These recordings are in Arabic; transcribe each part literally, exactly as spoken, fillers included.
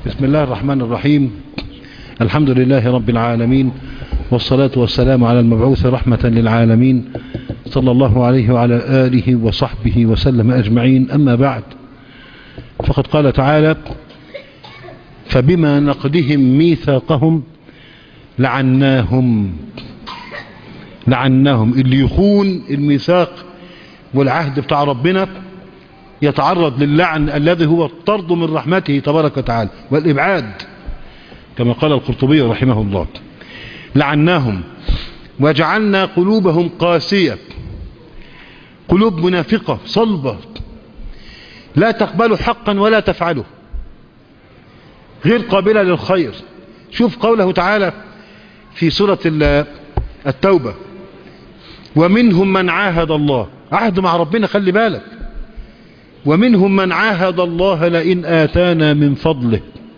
بسم الله الرحمن الرحيم. الحمد لله رب العالمين، والصلاة والسلام على المبعوث رحمة للعالمين، صلى الله عليه وعلى آله وصحبه وسلم أجمعين. أما بعد، فقد قال تعالى: فبما نقضهم ميثاقهم لعناهم. لعناهم اللي يخون الميثاق والعهد بتاع ربنا يتعرض للعن الذي هو الطرد من رحمته تبارك وتعالى والإبعاد، كما قال القرطبي رحمه الله. لعناهم وجعلنا قلوبهم قاسية، قلوب منافقة صلبة لا تقبل حقا ولا تفعله، غير قابلة للخير. شوف قوله تعالى في سورة التوبة: ومنهم من عاهد الله. عهد مع ربنا، خلي بالك. ومنهم من عاهد الله لئن آتانا من فضله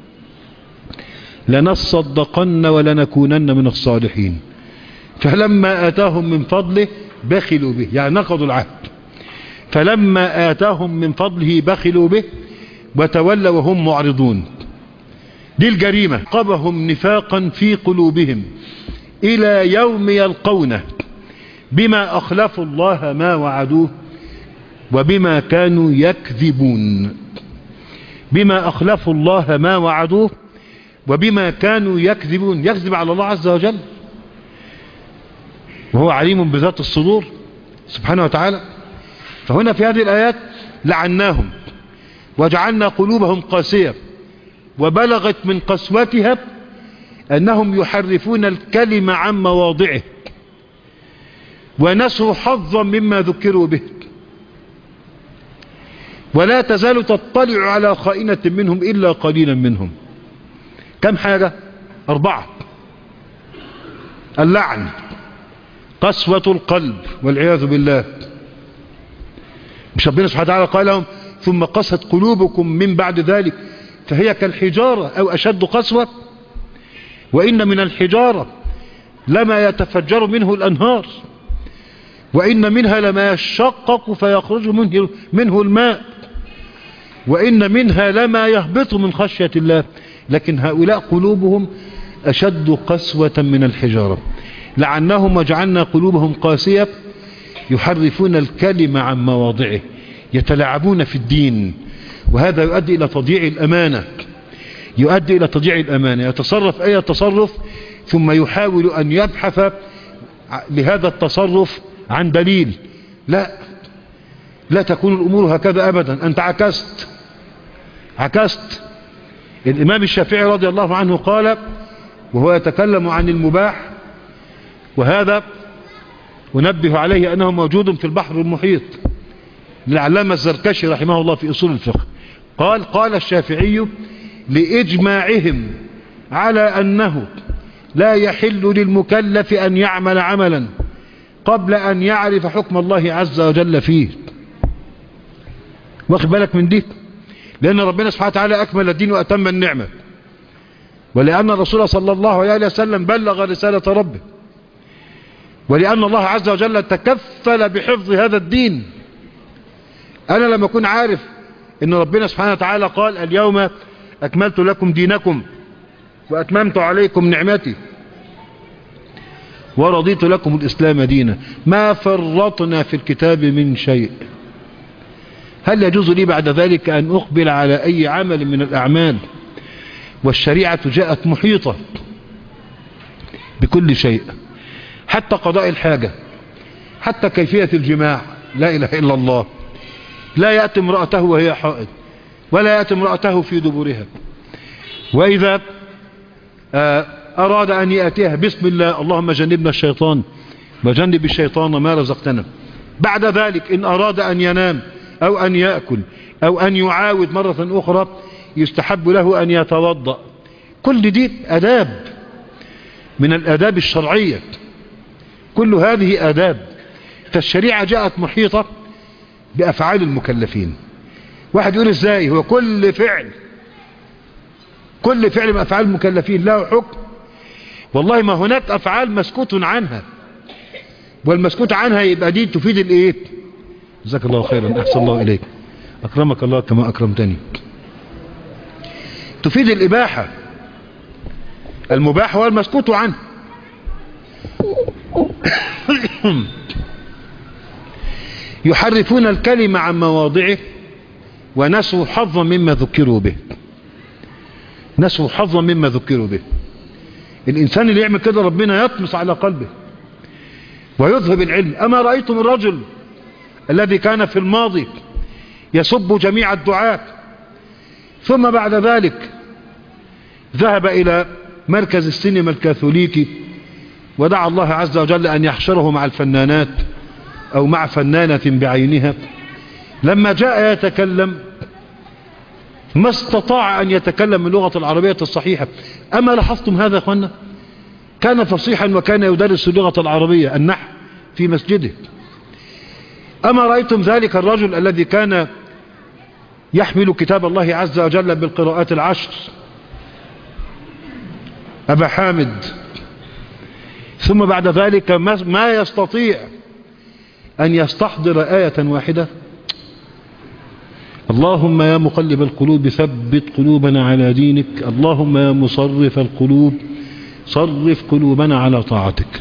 لنصدقن ولنكونن من الصالحين، فلما آتاهم من فضله بخلوا به، يعني نقضوا العهد. فلما آتاهم من فضله بخلوا به وتولوا وهم معرضون. دي الجريمة. قبهم نفاقا في قلوبهم إلى يوم يلقونه بما أخلفوا الله ما وعدوه وبما كانوا يكذبون. بما أخلفوا الله ما وعدوه وبما كانوا يكذبون. يكذب على الله عز وجل وهو عليم بذات الصدور سبحانه وتعالى. فهنا في هذه الآيات لعناهم وجعلنا قلوبهم قاسية، وبلغت من قسوتها أنهم يحرفون الكلمة عن مواضعه ونسوا حظا مما ذكروا به، ولا تزال تطلع على خائنة منهم إلا قليلا منهم. كم حاجة؟ أربعة: اللعن، قسوة القلب والعياذ بالله. مش ربنا سبحانه وتعالى قال لهم: ثم قست قلوبكم من بعد ذلك فهي كالحجارة أو أشد قسوة؟ وإن من الحجارة لما يتفجر منه الأنهار، وإن منها لما يشقق فيخرج منه, منه الماء، وإن منها لما يهبط من خشية الله. لكن هؤلاء قلوبهم أشد قسوة من الحجارة. لعناهم وجعلنا قلوبهم قاسية يحرفون الكلمة عن مواضعه، يتلاعبون في الدين، وهذا يؤدي إلى تضييع الأمانة. يؤدي إلى تضييع الأمانة. يتصرف أي تصرف ثم يحاول أن يبحث لهذا التصرف عن دليل. لا لا تكون الأمور هكذا أبدا. أنت عكست عكست الإمام الشافعي رضي الله عنه قال وهو يتكلم عن المباح، وهذا أنبه عليه أنه موجود في البحر المحيط للعلامة الزركشي رحمه الله في أصول الفقه. قال قال الشافعي: لإجماعهم على أنه لا يحل للمكلف أن يعمل عملا قبل أن يعرف حكم الله عز وجل فيه. واخد بالك من دي؟ لأن ربنا سبحانه وتعالى أكمل الدين وأتم النعمة، ولأن الرسول صلى الله عليه وسلم بلغ رسالة ربه، ولأن الله عز وجل تكفل بحفظ هذا الدين. أنا لما أكون عارف أن ربنا سبحانه وتعالى قال: اليوم أكملت لكم دينكم وأتممت عليكم نعمتي ورضيت لكم الإسلام دينا، ما فرطنا في الكتاب من شيء، هل يجوز لي بعد ذلك أن أقبل على أي عمل من الأعمال والشريعة جاءت محيطة بكل شيء، حتى قضاء الحاجة، حتى كيفية الجماع؟ لا إله إلا الله. لا يأتي امرأته وهي حائض، ولا يأتي امرأته في دبرها. وإذا أراد أن يأتيها بسم الله: اللهم جنبنا الشيطان وجنب الشيطان ما رزقتنا. بعد ذلك إن أراد أن ينام أو أن يأكل أو أن يعاود مرة أخرى يستحب له أن يتوضأ. كل دي أداب من الأداب الشرعية، كل هذه أداب. فالشريعة جاءت محيطة بأفعال المكلفين. واحد يقول: إزاي؟ هو كل فعل كل فعل من أفعال المكلفين له حكم؟ والله ما هناك أفعال مسكوت عنها، والمسكوت عنها يبقى دي تفيد الإيه؟ جزاك الله خيرا، أحسن الله إليك، أكرمك الله كما أكرمتني. تفيد الإباحة. المباح هو المسكوت عنه. يحرفون الكلمة عن مواضعه ونسوا حظا مما ذكروا به. نسوا حظا مما ذكروا به. الإنسان اللي يعمل كده ربنا يطمس على قلبه ويذهب العلم. أما رأيتم الرجل الذي كان في الماضي يسب جميع الدعاة ثم بعد ذلك ذهب إلى مركز السينما الكاثوليكي ودعا الله عز وجل أن يحشره مع الفنانات أو مع فنانة بعينها. لما جاء يتكلم ما استطاع أن يتكلم باللغة العربية الصحيحة. أما لاحظتم هذا يا أخوانا؟ كان فصيحا وكان يدرس اللغة العربية النحو في مسجده. أما رأيتم ذلك الرجل الذي كان يحمل كتاب الله عز وجل بالقراءات العشر، أبا حامد، ثم بعد ذلك ما يستطيع أن يستحضر آية واحدة؟ اللهم يا مقلب القلوب ثبت قلوبنا على دينك، اللهم يا مصرف القلوب صرف قلوبنا على طاعتك.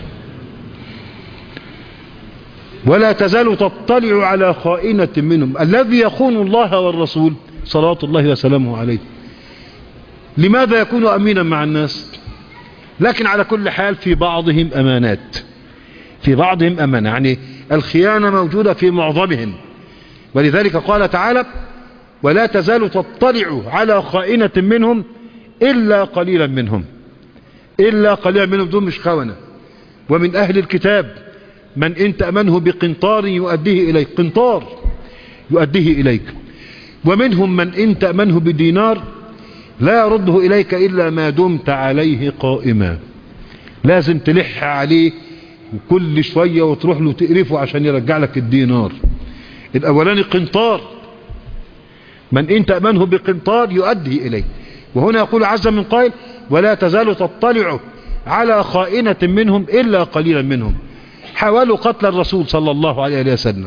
ولا تزال تطلع على خائنة منهم. الذي يخون الله والرسول صلوات الله وسلامه عليه لماذا يكون أمينا مع الناس؟ لكن على كل حال في بعضهم أمانات، في بعضهم أمانة، يعني الخيانة موجودة في معظمهم. ولذلك قال تعالى ولا تزال تطلع على خائنة منهم إلا قليلا منهم. إلا قليلا منهم دول مش خونة. ومن أهل الكتاب من إن تأمنه بقنطار يؤديه إليك، قنطار يؤديه إليك. ومنهم من إن تأمنه بدينار لا يرده إليك إلا ما دمت عليه قائما. لازم تلح عليه وكل شوية وتروح له تقرفه عشان يرجع لك الدينار. الأولاني قنطار، من إن تأمنه بقنطار يؤدي إليك. وهنا يقول عز من قائل ولا تزال تطلع على خائنة منهم إلا قليلا منهم. حاولوا قتل الرسول صلى الله عليه وسلم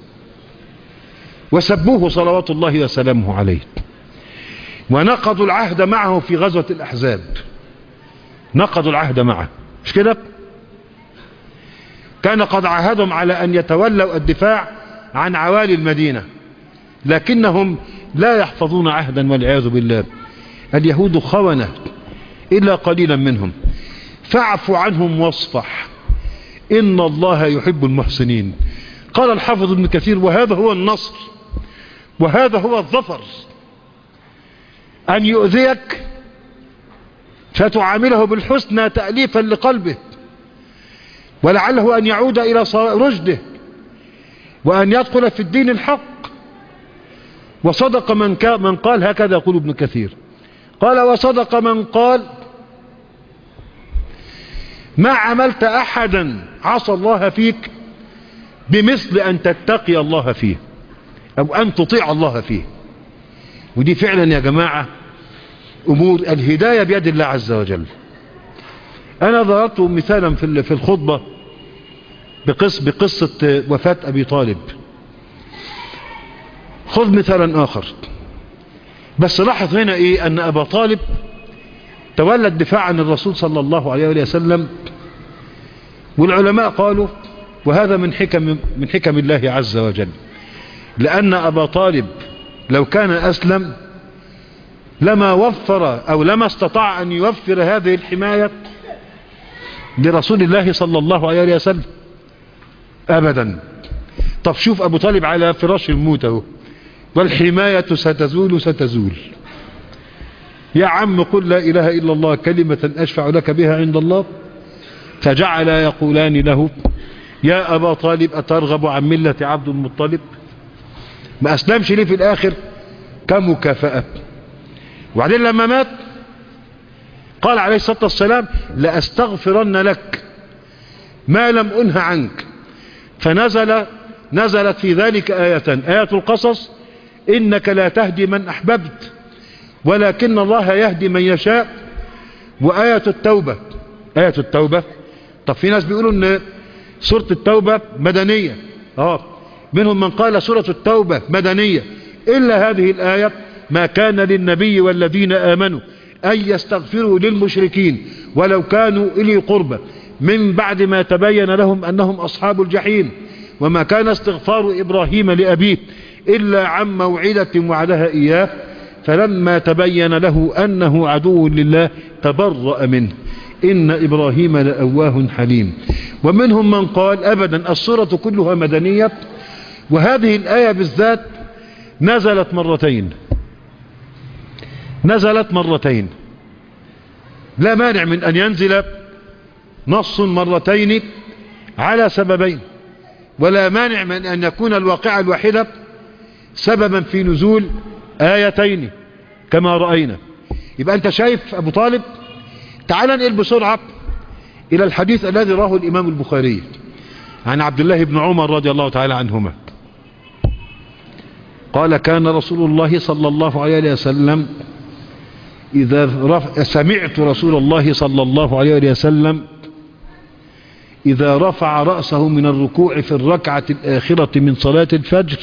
وسبوه صلوات الله وسلامه عليه، ونقضوا العهد معه في غزوة الأحزاب. نقضوا العهد معه، مش كده؟ كان قد عاهدهم على أن يتولوا الدفاع عن عوالي المدينة، لكنهم لا يحفظون عهدا والعياذ بالله. اليهود خونة إلا قليلا منهم. فاعف عنهم واصفح إن الله يحب المحسنين. قال الحافظ ابن كثير وهذا هو النصر وهذا هو الظفر، أن يؤذيك فتعامله بالحسنى تأليفا لقلبه ولعله أن يعود إلى رشده وأن يدخل في الدين الحق. وصدق من, من قال هكذا يقول ابن كثير، قال وصدق من قال ما عملت أحدا عصى الله فيك بمثل أن تتقي الله فيه أو أن تطيع الله فيه. ودي فعلا يا جماعة أمور الهداية بيد الله عز وجل. أنا ضربت مثالا في الخطبة بقصة, بقصة وفاة أبي طالب. خذ مثالا آخر، بس لاحظ هنا إيه أن أبا طالب تولى الدفاع عن الرسول صلى الله عليه وسلم. والعلماء قالوا وهذا من حكم, من حكم الله عز وجل، لأن أبا طالب لو كان أسلم لما وفر أو لما استطاع أن يوفر هذه الحماية لرسول الله صلى الله عليه وسلم أبدا. طب شوف أبو طالب على فراش الموت اهو، والحماية ستزول ستزول. يا عم قل لا إله إلا الله كلمة أشفع لك بها عند الله. فجعل يقولان له يا أبا طالب أترغب عن ملة عبد المطلب؟ ما أسلمش ليه في الآخر كمكافأة. وبعدين لما مات قال عليه الصلاة والسلام لأستغفرن لك ما لم أنه عنك. فنزل نزلت في ذلك آية آية القصص إنك لا تهدي من أحببت ولكن الله يهدي من يشاء. وآية التوبة آية التوبة طب في ناس بيقولوا ان سورة التوبة مدنية، اه منهم من قال سورة التوبة مدنية إلا هذه الآية ما كان للنبي والذين آمنوا أن يستغفروا للمشركين ولو كانوا إلي قربى من بعد ما تبين لهم أنهم أصحاب الجحيم. وما كان استغفار إبراهيم لأبيه إلا عن موعدة وعدها إياه فلما تبين له أنه عدو لله تبرأ منه إن إبراهيم لأواه حليم. ومنهم من قال أبدا السورة كلها مدنية، وهذه الآية بالذات نزلت مرتين نزلت مرتين لا مانع من أن ينزل نص مرتين على سببين، ولا مانع من أن يكون الواقعة الواحدة سببا في نزول آيتين كما رأينا. يبقى أنت شايف أبو طالب. تعال ننقل بسرعة إلى الحديث الذي راه الإمام البخاري عن عبد الله بن عمر رضي الله تعالى عنهما قال كان رسول الله صلى الله عليه وسلم إذا رفع سمعت رسول الله صلى الله عليه وسلم إذا رفع رأسه من الركوع في الركعة الآخرة من صلاة الفجر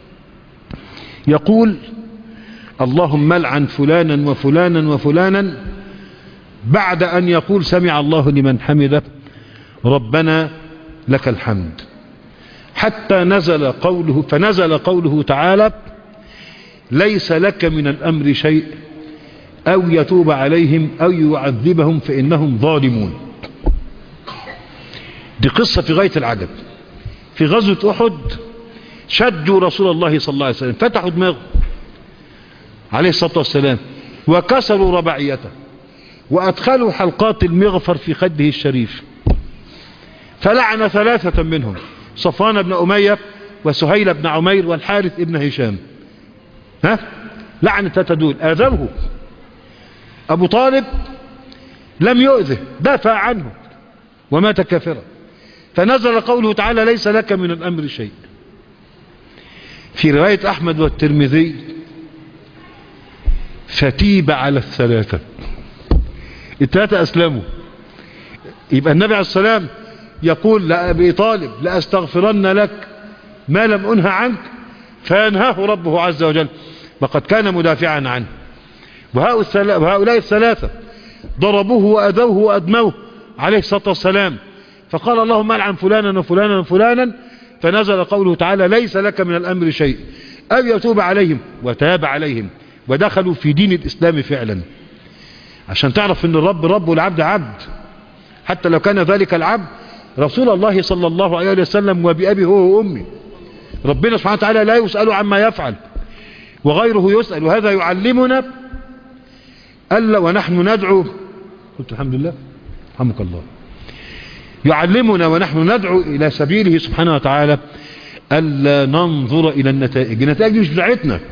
يقول اللهم لعن فلانا وفلانا وفلانا بعد أن يقول سمع الله لمن حمده ربنا لك الحمد، حتى نزل قوله فنزل قوله تعالى ليس لك من الأمر شيء أو يتوب عليهم أو يعذبهم فإنهم ظالمون. دي قصة في غاية العجب. في غزوة أحد شجوا رسول الله صلى الله عليه وسلم، فتحوا دماغه عليه الصلاة والسلام وكسروا رباعيته وأدخلوا حلقات المغفر في خده الشريف، فلعن ثلاثة منهم صفوان بن أمية وسهيل بن عمير والحارث بن هشام. ها لعن ثلاثة دول آذوه. أبو طالب لم يؤذه، دافع عنه ومات كافرا. فنزل قوله تعالى ليس لك من الأمر شيء. في رواية أحمد والترمذي فتيب على الثلاثة، الثلاثة أسلموا. يبقى النبي عليه السلام يقول لأبي طالب لأستغفرن لك ما لم أنه عنك، فينهاه ربه عز وجل وقد كان مدافعا عنه. وهؤلاء الثلاثة ضربوه وأذوه وأدموه عليه الصلاة والسلام، فقال اللهم ألعن فلانا وفلانا وفلانا، فنزل قوله تعالى ليس لك من الأمر شيء أو يتوب عليهم، وتاب عليهم ودخلوا في دين الإسلام فعلا. عشان تعرف ان الرب رب والعبد عبد، حتى لو كان ذلك العبد رسول الله صلى الله عليه وسلم وبأبي هو وأمي. ربنا سبحانه وتعالى لا يسأل عما يفعل وغيره يسأل، وهذا يعلمنا ألا ونحن ندعو قلت الحمد لله رحمك الله يعلمنا ونحن ندعو إلى سبيله سبحانه وتعالى ألا ننظر إلى النتائج. النتائج مش بتاعتنا،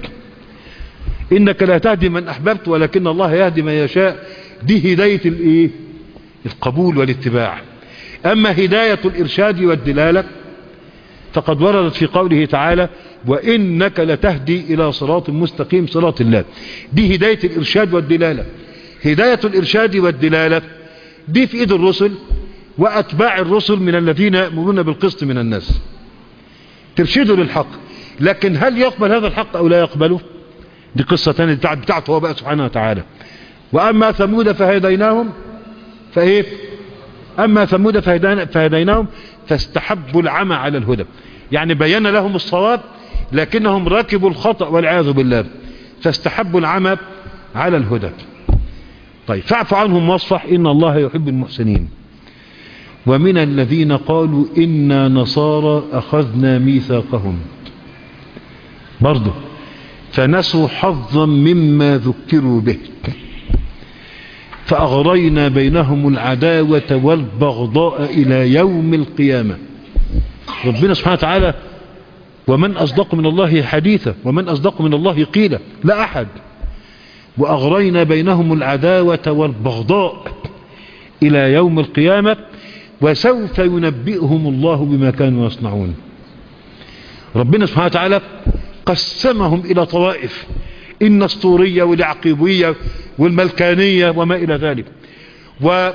إنك لا تهدي من أحببت ولكن الله يهدي من يشاء. دي هداية الإيه؟ القبول والاتباع. أما هداية الإرشاد والدلالة فقد وردت في قوله تعالى وإنك لتهدي إلى صراط مستقيم صراط الله. دي هداية الإرشاد والدلالة. هداية الإرشاد والدلالة دي في إيد الرسل وأتباع الرسل من الذين يأمرون بالقسط من الناس، ترشدوا للحق. لكن هل يقبل هذا الحق أو لا يقبله؟ دي قصة تانية بتاعته هو بقى سبحانه وتعالى. وأما ثمود فهديناهم فإيه أما ثمود فهديناهم فاستحبوا العمى على الهدى، يعني بين لهم الصواب لكنهم ركبوا الخطأ والعياذ بالله، فاستحبوا العمى على الهدى. طيب فاعف عنهم واصفح إن الله يحب المحسنين. ومن الذين قالوا إنا نصارى أخذنا ميثاقهم برضه فنسوا حظا مما ذكروا به فأغرينا بينهم العداوة والبغضاء إلى يوم القيامة. ربنا سبحانه وتعالى ومن أصدق من الله حديثا ومن أصدق من الله قيلا، لا أحد. وأغرينا بينهم العداوة والبغضاء إلى يوم القيامة وسوف ينبئهم الله بما كانوا يصنعون. ربنا سبحانه وتعالى قسمهم إلى طوائف، النسطورية واليعقوبية والملكانية وما إلى ذلك. وفي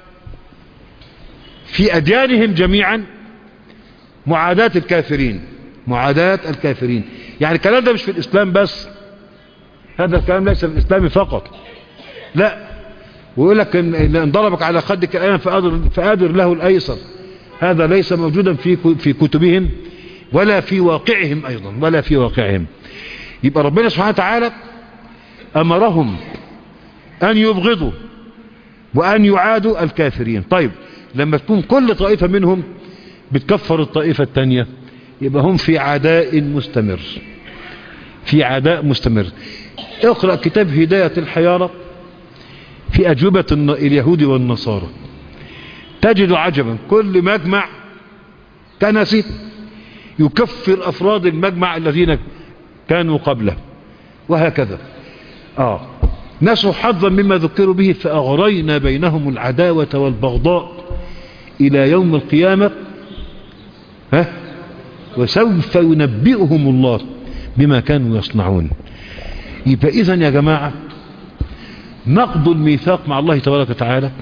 أديانهم جميعا معاداة الكافرين، معاداة الكافرين. يعني الكلام ده مش في الإسلام بس، هذا الكلام ليس في الإسلام فقط، لا، ويقول لك ان ضربك على خدك الأيمن فأدر, فأدر له الأيسر. هذا ليس موجودا في في كتبهم ولا في واقعهم أيضا، ولا في واقعهم. يبقى ربنا سبحانه وتعالى أمرهم أن يبغضوا وأن يعادوا الكافرين. طيب لما تكون كل طائفة منهم بتكفر الطائفة الثانية، يبقى هم في عداء مستمر، في عداء مستمر. اقرأ كتاب هداية الحيارى في أجوبة اليهود والنصارى، تجد عجبا، كل مجمع كنسي يكفر أفراد المجمع الذين كانوا قبله، وهكذا. آه نسوا حظا مما ذكروا به فأغرينا بينهم العداوة والبغضاء إلى يوم القيامة، ها وسوف ينبئهم الله بما كانوا يصنعون. يبقى إذن يا جماعة نقض الميثاق مع الله تبارك وتعالى،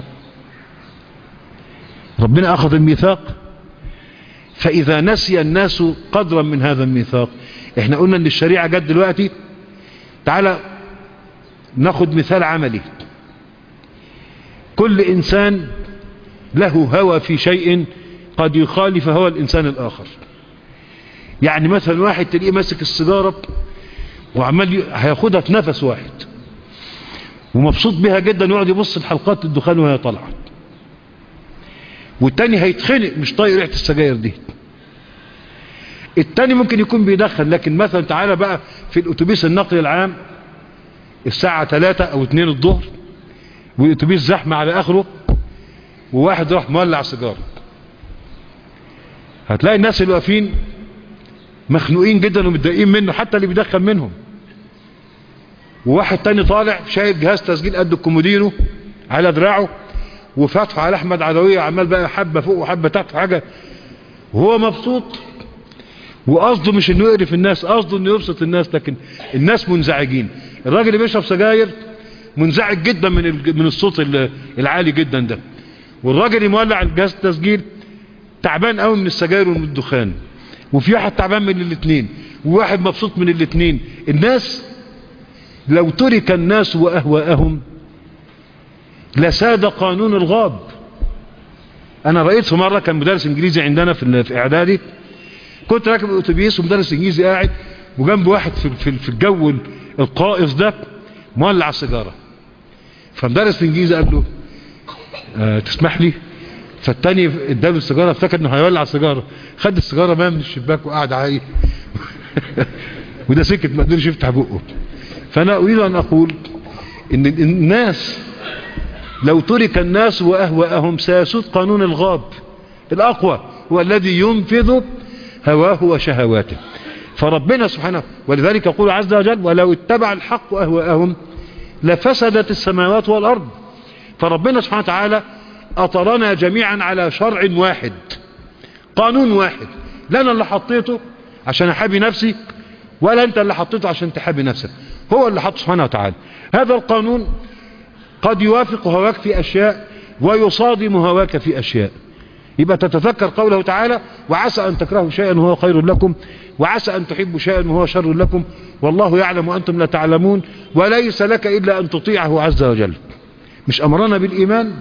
ربنا أخذ الميثاق، فإذا نسي الناس قدرا من هذا الميثاق، احنا قلنا ان الشريعة جت دلوقتي. تعالى ناخد مثال عملي. كل إنسان له هوى في شيء قد يخالف هوى الإنسان الآخر. يعني مثلا واحد تلاقيه ماسك السيجارة وعمال هياخدها في نفس واحد ومبسوط بها جدا، يقعد يبص لحلقات الدخان وهي طالعه، والتاني هيتخنق مش طايق ريحه السجاير دي. التاني ممكن يكون بيدخن، لكن مثلا تعالى بقى في الاتوبيس النقل العام الساعه ثلاثة او اتنين الظهر والاتوبيس زحمه على اخره، وواحد راح مولع سيجاره، هتلاقي الناس اللي واقفين مخنوقين جدا ومتضايقين منه، حتى اللي بيدخن منهم. وواحد تاني طالع شايل جهاز تسجيل قد الكومودينو على دراعه وفاتحه على احمد عدويه، عمال بقى حبه فوق وحبه تحت حاجه، وهو مبسوط. وقصده مش انه يقرف الناس، قصده انه يبسط الناس، لكن الناس منزعجين. الراجل اللي بيشرب سجاير منزعج جدا من من الصوت العالي جدا ده، والراجل اللي مولع الجهاز التسجيل تعبان قوي من السجاير ومن الدخان، وفي واحد تعبان من الاثنين وواحد مبسوط من الاثنين. الناس لو ترك الناس واهواءهم لساد قانون الغاب. انا رأيت في مرة كان مدرس انجليزي عندنا في اعدادي، كنت راكب الاتوبيس ومدرس انجليزي قاعد وجنب واحد في في الجو القائص ده مولع سيجاره، فمدرس الانجليزي قال له أه تسمح لي؟ فالتاني اداله السيجاره، افتكر انه هيولع السيجاره، خد السيجاره بقى من الشباك وقعد عاي وده سكت ما قدرش يفتح بقه. فانا اريد ان اقول ان الناس لو ترك الناس واهواءهم سيسود قانون الغاب. الاقوى هو الذي ينفذ هواه وشهواته. فربنا سبحانه ولذلك يقول عز وجل ولو اتبع الحق اهواءهم لفسدت السماوات والارض. فربنا سبحانه وتعالى اطرنا جميعا على شرع واحد، قانون واحد، لا انا اللي حطيته عشان احابي نفسي ولا انت اللي حطيته عشان تحابي نفسك، هو اللي حطه سبحانه وتعالى. هذا القانون قد يوافق هواك في اشياء ويصادم هواك في اشياء. يبقى تتذكر قوله تعالى وعسى ان تكرهوا شيئا وهو خير لكم وعسى ان تحبوا شيئا وهو شر لكم والله يعلم وانتم لا تعلمون وليس لك الا ان تطيعه عز وجل. مش امرنا بالايمان؟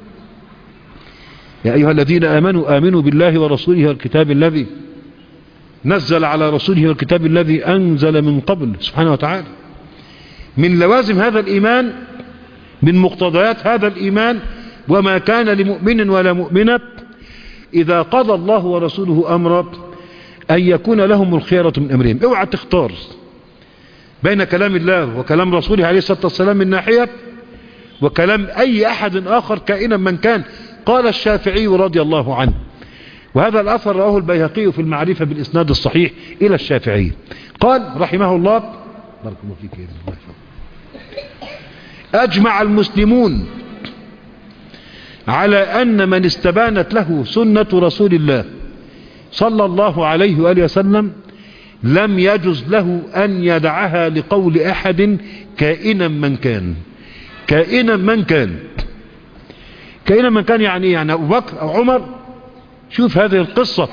يا ايها الذين امنوا امنوا بالله ورسوله والكتاب الذي نزل على رسوله والكتاب الذي انزل من قبل سبحانه وتعالى. من لوازم هذا الايمان، من مقتضيات هذا الايمان، وما كان لمؤمن ولا مؤمنة اذا قضى الله ورسوله امرا ان يكون لهم الخيرة من امرهم. اوعى تختار بين كلام الله وكلام رسوله عليه الصلاة والسلام من ناحية وكلام اي احد اخر كائنا من كان. قال الشافعي رضي الله عنه، وهذا الاثر رواه البيهقي في المعرفة بالاسناد الصحيح الى الشافعي، قال رحمه الله بارك الله فيك يا الله، اجمع المسلمون على ان من استبانت له سنة رسول الله صلى الله عليه وآله وسلم لم يجز له ان يدعها لقول احد كائنا من كان. كائنا من كان كائنا من كان يعني يعني ابو بكر او عمر. شوف هذه القصة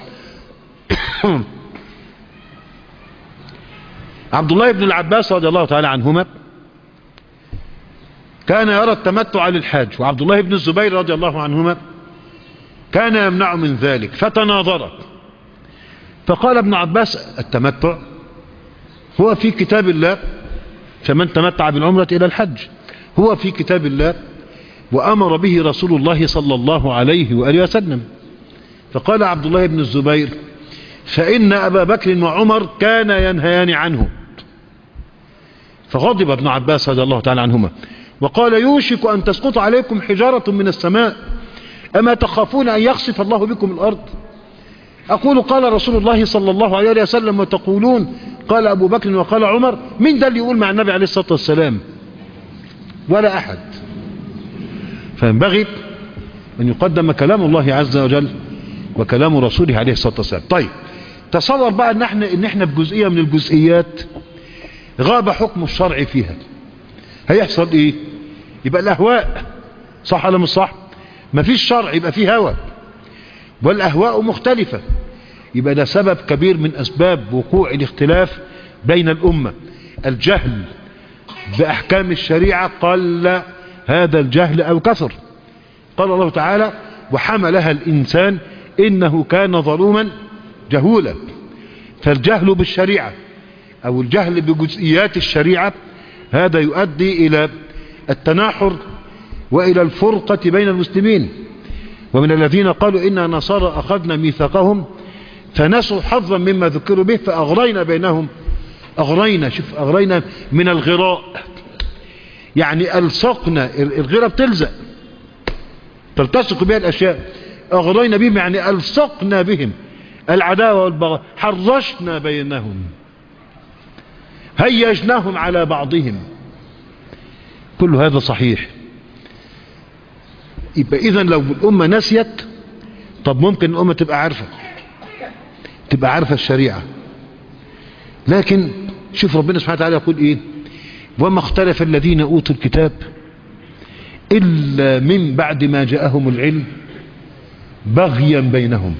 عبد الله بن العباس رضي الله تعالى عنهما كان يرى التمتع للحاج، وعبد الله بن الزبير رضي الله عنهما كان يمنع من ذلك، فتناظر. فقال ابن عباس: التمتع هو في كتاب الله، فمن تمتع بالعمرة إلى الحج، هو في كتاب الله وأمر به رسول الله صلى الله عليه وآله وسلم. فقال عبد الله بن الزبير: فإن أبا بكر وعمر كان ينهيان عنه. فغضب ابن عباس رضي الله تعالى عنهما وقال: يوشك أن تسقط عليكم حجارة من السماء، أما تخافون أن يخسف الله بكم الأرض؟ أقول قال رسول الله صلى الله عليه وسلم وتقولون قال أبو بكر وقال عمر. مين ده اللي يقول مع النبي عليه الصلاة والسلام؟ ولا أحد. فينبغي أن يقدم كلام الله عز وجل وكلام رسوله عليه الصلاة والسلام. طيب تصور بقى ان احنا, إن احنا في جزئية من الجزئيات غاب حكم الشرع فيها، هيحصل ايه؟ يبقى الاهواء، صح ولا مش صح؟ مفيش شرع يبقى فيه هوى، والاهواء مختلفة، يبقى ده سبب كبير من اسباب وقوع الاختلاف بين الامة. الجهل باحكام الشريعة قل هذا الجهل او كثر. قال الله تعالى: وحملها الانسان انه كان ظلوما جهولا. فالجهل بالشريعة او الجهل بجزئيات الشريعة هذا يؤدي الى التناحر والى الفرقة بين المسلمين. ومن الذين قالوا إنا نصارى أخذنا ميثاقهم فنسوا حظا مما ذكروا به فأغرينا بينهم. أغرينا، شوف أغرينا من الغراء، يعني ألصقنا، الغراء بتلزق تلتصق بها الأشياء. أغرينا بهم يعني ألصقنا بهم العداوة والبغضاء، حرشنا بينهم، هيجناهم على بعضهم. كل هذا صحيح. يبقى إذن لو الأمة نسيت، طب ممكن الأمة تبقى عارفة تبقى عارفة الشريعة، لكن شوف ربنا سبحانه وتعالى يقول إيه: وما اختلف الذين أوتوا الكتاب إلا من بعد ما جاءهم العلم بغيا بينهم.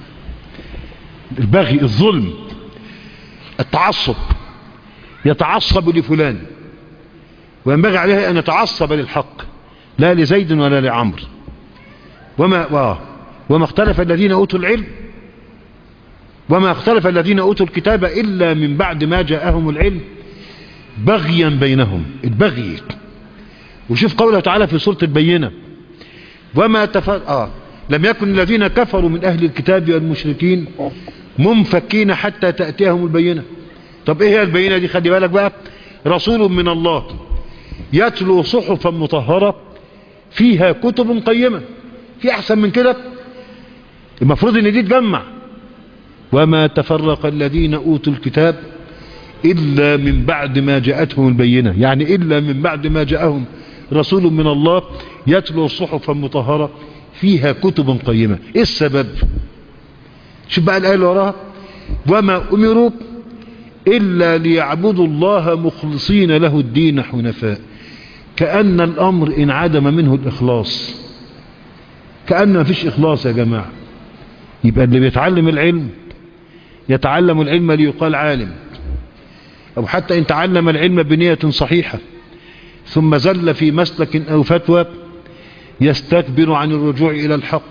البغي، الظلم، التعصب، يتعصب لفلان وينبغي عليه أن يتعصب للحق، لا لزيد ولا لعمر. وما وما اختلف الذين أوتوا العلم وما اختلف الذين أوتوا الكتاب إلا من بعد ما جاءهم العلم بغيا بينهم. البغي. وشوف قوله تعالى في سورة البينة: وما تفر... آه لم يكن الذين كفروا من أهل الكتاب والمشركين منفكين حتى تأتيهم البينة. طب ايه هي البينة دي؟ خلي بالك بقى: رسول من الله يتلو صحفا مطهرة فيها كتب قيمة. في احسن من كده؟ المفروض ان دي تجمع. وما تفرق الذين اوتوا الكتاب الا من بعد ما جاءتهم البينة، يعني الا من بعد ما جاءهم رسول من الله يتلو صحفا مطهرة فيها كتب قيمة. ايه السبب؟ شوف بقى الآية اللي وراها: وما امروا الا ليعبدوا الله مخلصين له الدين حنفاء. كأن الامر انعدم منه الاخلاص، كأن ما فيش اخلاص يا جماعة. يبقى اللي بيتعلم العلم يتعلم العلم ليقال عالم، او حتى ان تعلم العلم بنية صحيحة ثم زل في مسلك او فتوى يستكبر عن الرجوع الى الحق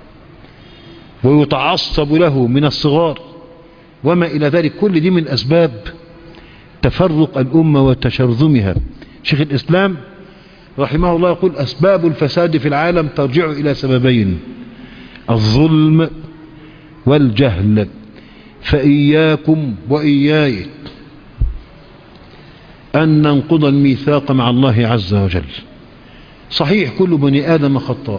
ويتعصب له من الصغار وما الى ذلك. كل دي من اسباب تفرق الامة وتشرذمها. شيخ الاسلام رحمه الله يقول: اسباب الفساد في العالم ترجع الى سببين: الظلم والجهل. فإياكم وإياي أن ننقض الميثاق مع الله عز وجل. صحيح كل بني آدم خطاء،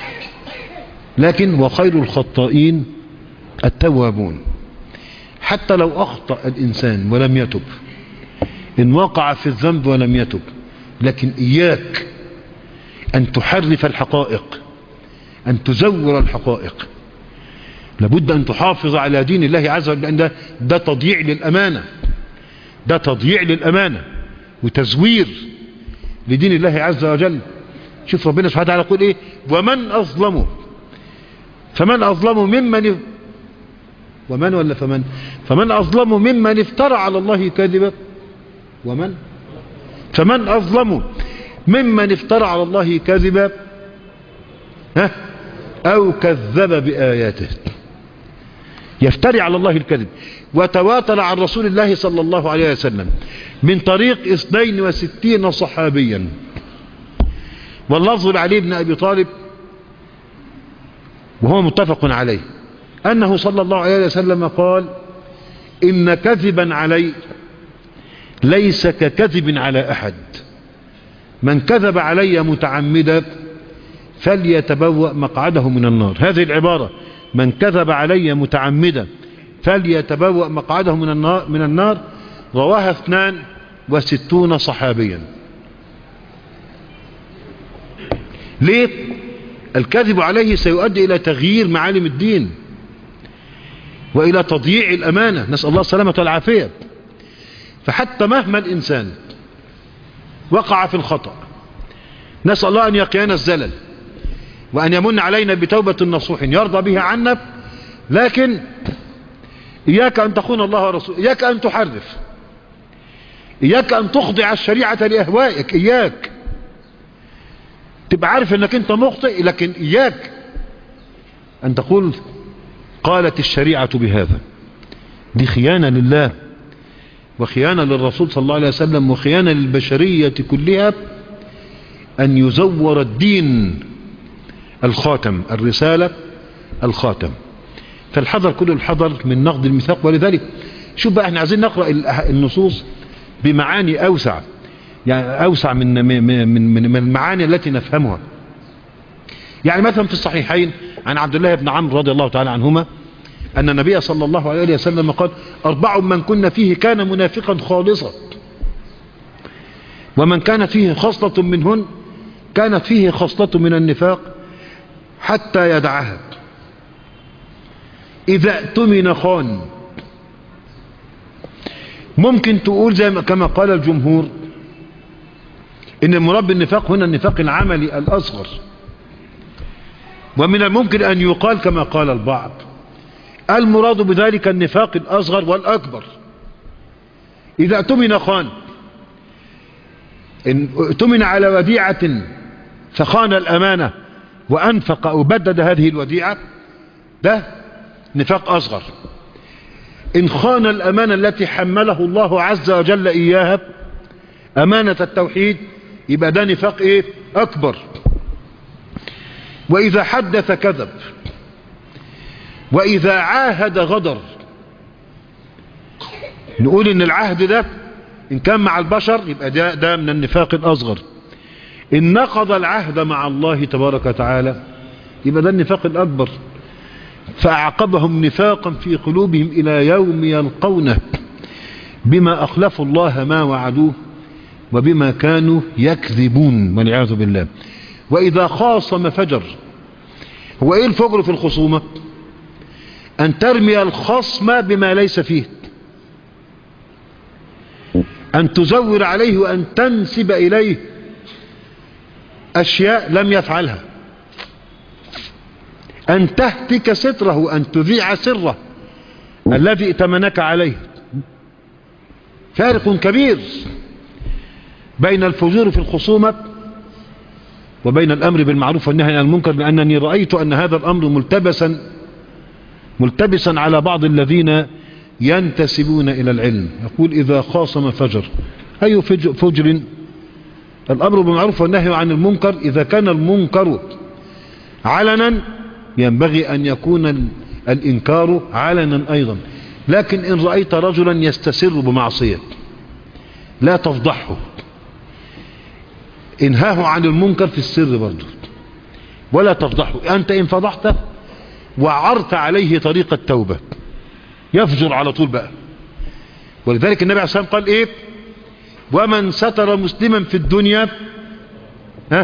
لكن وخير الخطائين التوابون. حتى لو أخطأ الإنسان ولم يتب، إن وقع في الذنب ولم يتب، لكن إياك أن تحرف الحقائق، أن تزور الحقائق. لابد أن تحافظ على دين الله عز وجل، لأن ده, ده تضييع للأمانة، ده تضييع للأمانة وتزوير لدين الله عز وجل. شوف ربنا سبحانه وتعالى يقول إيه: ومن أظلم فمن أظلم ممن ومن ولا فمن فمن أظلم ممن افترى على الله كذبا ومن فمن أظلم ممن افترى على الله كذبا ها أو كذب بآياته. يفتري على الله الكذب. وتواتر عن رسول الله صلى الله عليه وسلم من طريق اثنين وستين صحابيا، واللفظ لعلي بن أبي طالب وهو متفق عليه أنه صلى الله عليه وسلم قال: إن كذبا علي ليس ككذب على أحد، من كذب علي متعمدا فليتبوأ مقعده من النار. هذه العبارة من كذب علي متعمدا فليتبوأ مقعده من النار من النار رواها اثنان وستون صحابيا. ليه؟ الكذب عليه سيؤدي إلى تغيير معالم الدين وإلى تضييع الأمانة، نسأل الله السلامة والعافية. فحتى مهما الإنسان وقع في الخطأ، نسأل الله أن يقينا الزلل وأن يمن علينا بتوبة نصوح يرضى بها عنا، لكن إياك أن تخون الله ورسوله، إياك أن تحرف، إياك أن تخضع الشريعة لأهوائك، إياك تبقى عارف أنك أنت مخطئ، لكن إياك أن تقول قالت الشريعة بهذا. دي خيانة لله وخيانة للرسول صلى الله عليه وسلم وخيانة للبشرية كلها، أن يزور الدين الخاتم، الرسالة الخاتم. فالحذر كل الحذر من نقض الميثاق. ولذلك شوف بقى، احنا عايزين نقرأ النصوص بمعاني أوسع، يعني أوسع من من من من المعاني التي نفهمها. يعني مثلا في الصحيحين عن عبد الله بن عمرو رضي الله تعالى عنهما أن النبي صلى الله عليه وسلم قال: أربع من كنا فيه كان منافقا خالصا، ومن كان فيه خصلة منهن كانت فيه خصلة من النفاق حتى يدعها. إذا اؤتمن خان. ممكن تقول زي ما كما قال الجمهور إن المراد بالنفاق هنا النفاق العملي الأصغر، ومن الممكن أن يقال كما قال البعض المراد بذلك النفاق الأصغر والأكبر. إذا اؤتمن خان، إن اؤتمن على وديعة فخان الأمانة وأنفق أو بدد هذه الوديعة، ده نفاق أصغر. إن خان الأمانة التي حمله الله عز وجل إياها، أمانة التوحيد، يبقى ده نفاق إيه؟ أكبر. وإذا حدث كذب، وإذا عاهد غدر. نقول إن العهد ده إن كان مع البشر يبقى ده, ده من النفاق الأصغر. إن نقض العهد مع الله تبارك وتعالى يبقى ده النفاق الأكبر. فأعقبهم نفاقا في قلوبهم إلى يوم يلقونه بما أخلفوا الله ما وعدوه وبما كانوا يكذبون والعياذ بالله. وإذا خاصم فجر. هو إيه الفجر في الخصومة؟ أن ترمي الخصم بما ليس فيه، أن تزور عليه وأن تنسب إليه أشياء لم يفعلها، أن تهتك ستره، أن تذيع سره الذي ائتمنك عليه. فارق كبير بين الفجور في الخصومة وبين الأمر بالمعروف والنهي عن المنكر، لأنني رأيت أن هذا الأمر ملتبسا ملتبسا على بعض الذين ينتسبون إلى العلم. يقول إذا خاصم فجر. أي فجر؟ الأمر بالمعروف والنهي عن المنكر إذا كان المنكر علنا ينبغي أن يكون الإنكار علنا أيضا. لكن إن رأيت رجلا يستسر بمعصية لا تفضحه، انهاه عن المنكر في السر برضه ولا تفضحه. أنت إن فضحته وعرت عليه طريق التوبة يفجر على طول بقى. ولذلك النبي عليه الصلاة والسلام قال إيه؟ ومن ستر مسلما في الدنيا ها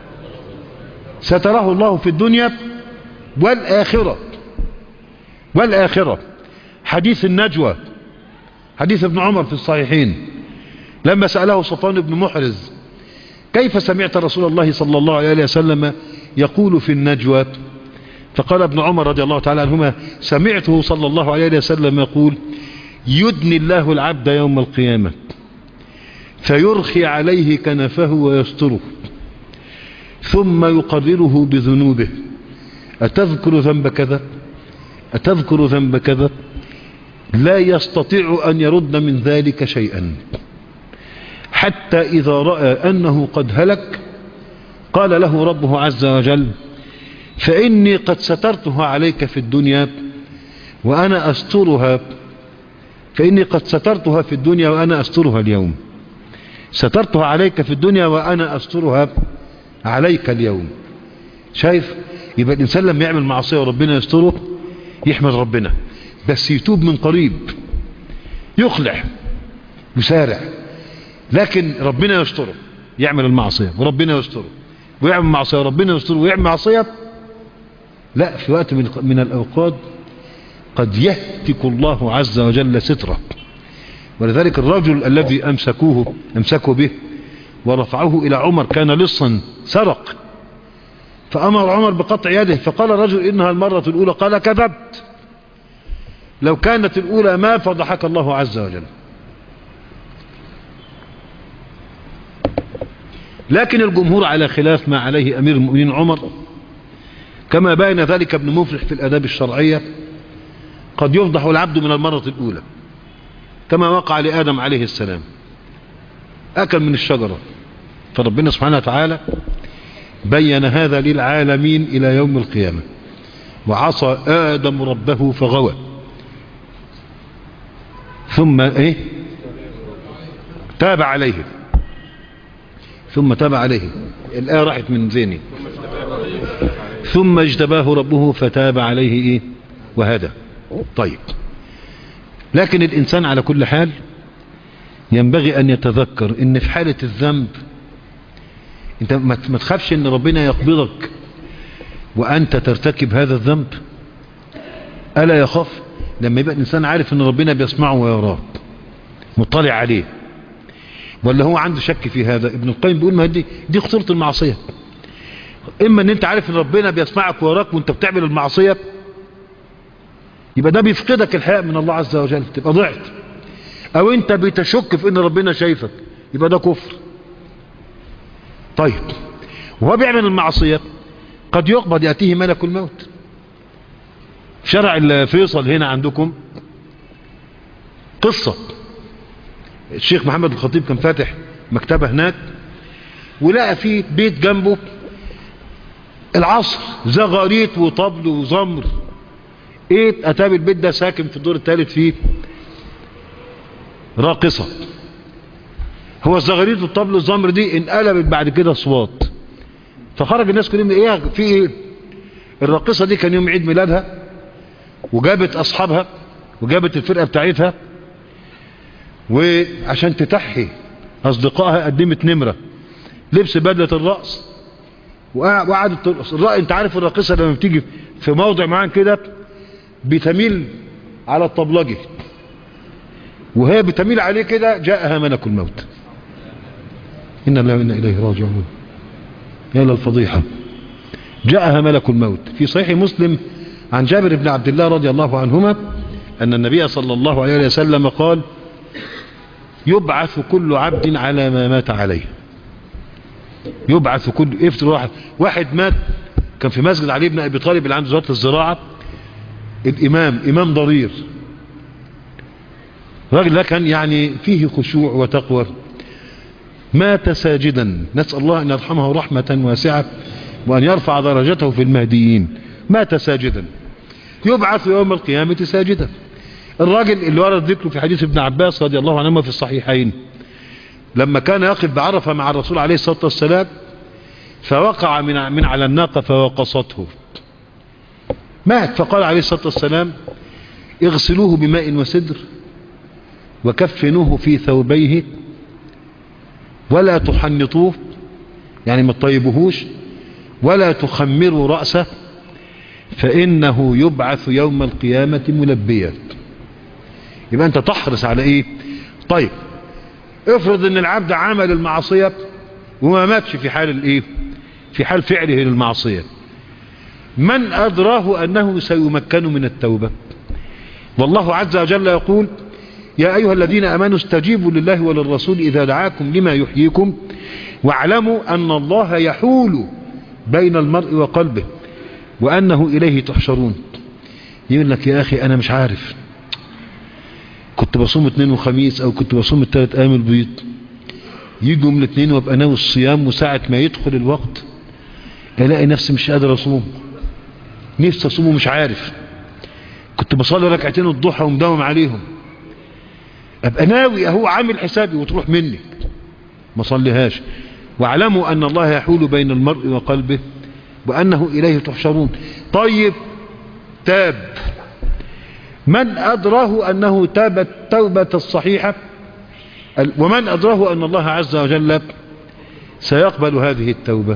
ستره الله في الدنيا والآخرة والآخرة. حديث النجوى، حديث ابن عمر في الصحيحين لما سأله صفوان بن محرز كيف سمعت رسول الله صلى الله عليه وسلم يقول في النجوى؟ فقال ابن عمر رضي الله تعالى عنهما سمعته صلى الله عليه وسلم يقول يدني الله العبد يوم القيامة فيرخي عليه كنفه ويستره ثم يقرره بذنوبه: أتذكر ذنب كذا؟ أتذكر ذنب كذا؟ لا يستطيع أن يرد من ذلك شيئا، حتى إذا رأى أنه قد هلك قال له ربه عز وجل: فإني قد سترتها عليك في الدنيا وأنا أسترها فإني قد سترتها في الدنيا وأنا أسترها اليوم. سترتها عليك في الدنيا وأنا أسترها عليك اليوم. شايف؟ يبقى الإنسان لما يعمل معصية وربنا يستره يحمد ربنا، بس يتوب من قريب، يخلع، يسارع. لكن ربنا يستره، يعمل المعصية وربنا يستره، ويعمل معصية وربنا يستره، ويعمل معصية، لا، في وقت من, من الأوقات قد يهتك الله عز وجل ستره. ولذلك الرجل الذي أمسكوه أمسكوا به ورفعوه إلى عمر كان لصا سرق، فأمر عمر بقطع يده، فقال الرجل: إنها المرة الأولى. قال: كذبت، لو كانت الأولى ما فضحك الله عز وجل. لكن الجمهور على خلاف ما عليه أمير المؤمنين عمر، كما بين ذلك ابن مفلح في الآداب الشرعية: قد يفضح العبد من المرة الأولى، كما وقع لآدم عليه السلام، أكل من الشجرة، فربنا سبحانه وتعالى بين هذا للعالمين إلى يوم القيامة. وعصى آدم ربه فغوى، ثم إيه؟ تاب عليه، ثم تاب عليه. الآية راحت من ذهني. ثم اجتباه ربه فتاب عليه إيه؟ وهدى. طيب، لكن الإنسان على كل حال ينبغي أن يتذكر إن في حالة الذنب أنت ما تخافش إن ربنا يقبضك وأنت ترتكب هذا الذنب. ألا يخاف لما يبقى الإنسان عارف إن ربنا بيسمعه ويراه، مطلع عليه؟ ولا هو عنده شك في هذا؟ ابن القيم بيقول: ما دي دي خطورة المعصية. إما إن أنت عارف إن ربنا بيسمعك ويراك وأنت بتعمل المعصية، يبقى ده بيفقدك الحياء من الله عز وجل، تبقى ضعت. أو أنت بتشك في إن ربنا شايفك، يبقى ده كفر. طيب، وهو بيعمل المعصية قد يقبض، يأتيه ملك الموت. شرع الفيصل هنا عندكم قصة: الشيخ محمد الخطيب كان فاتح مكتبة هناك، ولقى فيه بيت جنبه العصر، زغاريت وطبل وزمر. ايه؟ اتاب البيت ده ساكن في الدور الثالث فيه راقصة. هو الزغاريت والطبل والزمر دي انقلبت بعد كده اصوات، فخرج الناس كلهم: ايه في ايه؟ الراقصة دي كان يوم عيد ميلادها، وجابت اصحابها وجابت الفرقة بتاعتها، وعشان تتحي اصدقائها قدمت نمرة، لبس بدلة الرأس وقعدت ترقص. انت عارف الراقصة لما بتيجي في موضع معين كده بتميل على الطبلجي، وهي بتميل عليه كده جاءها ملك الموت. إن الله وإنا إليه راجعون. يا للفضيحة، جاءها ملك الموت. في صحيح مسلم عن جابر بن عبد الله رضي الله عنهما أن النبي صلى الله عليه وسلم قال: يبعث كل عبد على ما مات عليه. يبعث كل افتر واحد واحد مات، كان في مسجد علي بن أبي طالب اللي عنده وزارة الزراعة، الإمام إمام ضرير، راجل ده كان يعني فيه خشوع وتقوى، مات ساجدا، نسأل الله أن يرحمه رحمة واسعة وأن يرفع درجته في المهديين. مات ساجدا، يبعث يوم القيامة ساجدا. الراجل اللي ورد ذكره في حديث ابن عباس رضي الله عنهما في الصحيحين، لما كان يقف بعرفة مع الرسول عليه الصلاة والسلام، فوقع من من على الناقة فوقصته، مات. فقال عليه الصلاة والسلام: اغسلوه بماء وسدر وكفنوه في ثوبيه ولا تحنطوه، يعني ما تطيبوهوش، ولا تخمروا رأسه، فإنه يبعث يوم القيامة ملبيا. يبقى أنت تحرص على إيه؟ طيب، افرض أن العبد عمل المعصية وما ماتش في حال الإيه؟ في حال فعله للمعصية، من أدراه أنه سيمكن من التوبة؟ والله عز وجل يقول: يا أيها الذين آمنوا استجيبوا لله وللرسول إذا دعاكم لما يحييكم واعلموا أن الله يحول بين المرء وقلبه وأنه إليه تحشرون. يقول لك يا أخي أنا مش عارف، كنت بصوم اثنين وخميس أو كنت بصوم الثلاث أيام البيض، يجوا من الاثنين وابقى ناوي الصيام، وساعة ما يدخل الوقت الاقي نفسي مش قادر اصوم، نفسي اصوم ومش عارف. كنت بصلي ركعتين الضحى ومداوم عليهم، ابقى ناوي اهو عامل حسابي وتروح مني ما صليهاش. واعلموا ان الله يحول بين المرء وقلبه وانه اليه تحشرون. طيب تاب، من ادراه انه تاب التوبة الصحيحة؟ ومن أدراه أن الله عز وجل سيقبل هذه التوبة؟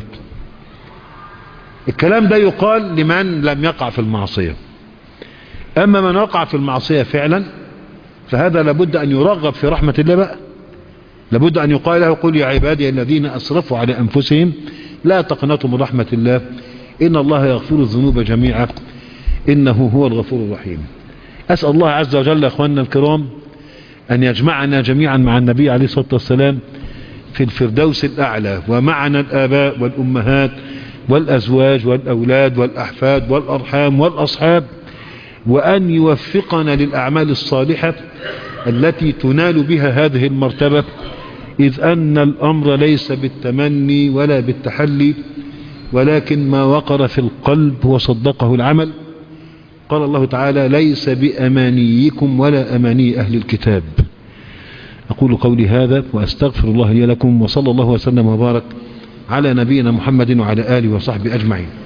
الكلام ده يقال لمن لم يقع في المعصية. أما من وقع في المعصية فعلا فهذا لابد أن يرغب في رحمة الله بقى، لابد أن يقال له قل يا عبادي الذين أسرفوا على أنفسهم لا تقنطوا من رحمة الله إن الله يغفر الذنوب جميعا إنه هو الغفور الرحيم. أسأل الله عز وجل يا أخواننا الكرام أن يجمعنا جميعا مع النبي عليه الصلاة والسلام في الفردوس الأعلى، ومعنا الآباء والأمهات والأزواج والأولاد والأحفاد والأرحام والأصحاب، وأن يوفقنا للأعمال الصالحة التي تنال بها هذه المرتبة، إذ أن الأمر ليس بالتمني ولا بالتحلي ولكن ما وقر في القلب وصدقه العمل. قال الله تعالى ليس بأمانيكم ولا أماني أهل الكتاب. أقول قولي هذا وأستغفر الله لي لكم، وصلى الله وسلم وبارك على نبينا محمد وعلى آله وصحبه أجمعين.